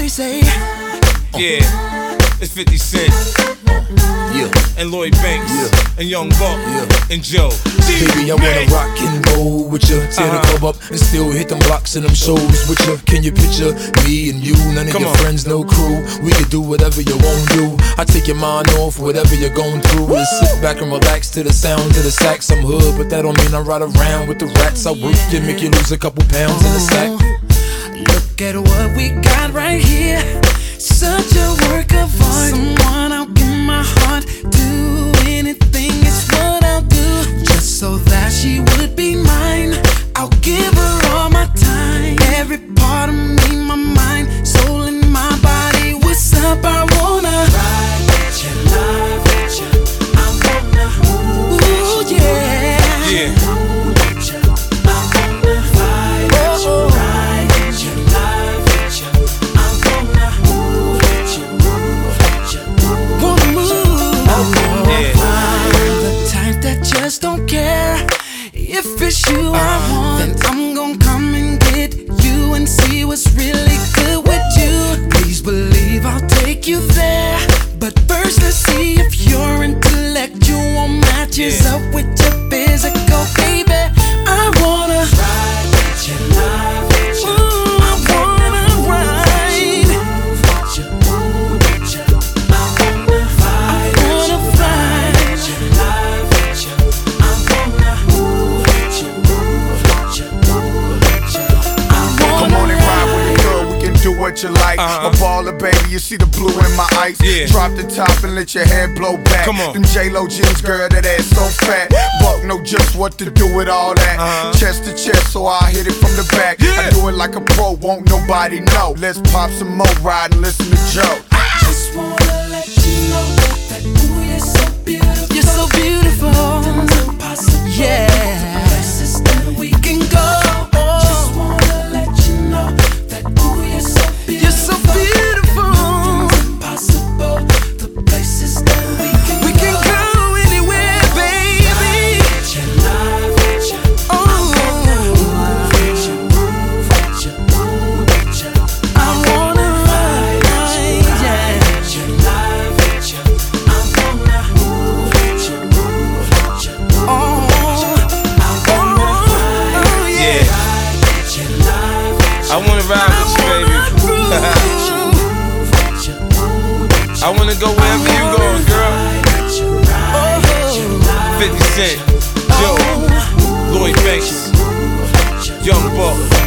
they say. Yeah, it's 50 Cent. Yeah. And Lloyd Banks. Yeah. And Young Buck. Yeah. And Joe. Baby, I wanna rock and roll with you. Tear the club up and still hit them blocks and them shows with you. Can you picture me and you? None of your friends, no crew. We can do whatever you won't do. I take your mind off whatever you're going through. And sit back and relax to the sound of the sax. I'm hood, but that don't mean I ride around with the rats. I work you, make you lose a couple pounds in the sack. Look at what we got right here. Such a work of art. Someone I'll give my heart. Do anything, it's what I'll do. Just so that she would be mine. I'll give her all my time. Every part of me, my mind, soul and my body. What's up, I wanna ride with you, love with you. I wanna ooh, yeah. Yeah. With you. I wanna ride with you, ride with you, love with you. I wanna move with you, wanna move. I'm the type that just don't care. If it's you I want, then I'm gon' come and get you and see what's really good with you. Please believe I'll take you there. But first let's see if your intellectual matches up with your physical, baby. I wanna ride with you, love with you. I wanna ride with you, with you. I wanna ride with you, love with you. I wanna move with you, with you, with you. Come on and ride with it, girl. We can do what you like. A baller, baby. You see the blue in my ice. Yeah. Drop the top and let your hair blow back. Come on. Them J-Lo jeans, girl, that ass so fat. Buck know just what to do with all that. Chest to chest, so I hit it from the back. I do it like a pro, won't nobody know. Let's pop some more, ride and listen to Joe. Just wanna let you know that ooh, you're so beautiful. You're so beautiful. Impossible. Yeah. Places that we can go. Just wanna let you know that ooh, you're so beautiful. You're so beautiful. Impossible. The places that we can go anywhere, baby. With your love, with you. With you, with you, with you. I wanna ride, yeah. With your love, with you. I wanna move with you, with you. I wanna ride, Yeah. with your love, with you. I wanna ride with you, baby. I wanna go wherever you go, girl. 50 Cent, Joe, Lloyd Banks, Young Buck.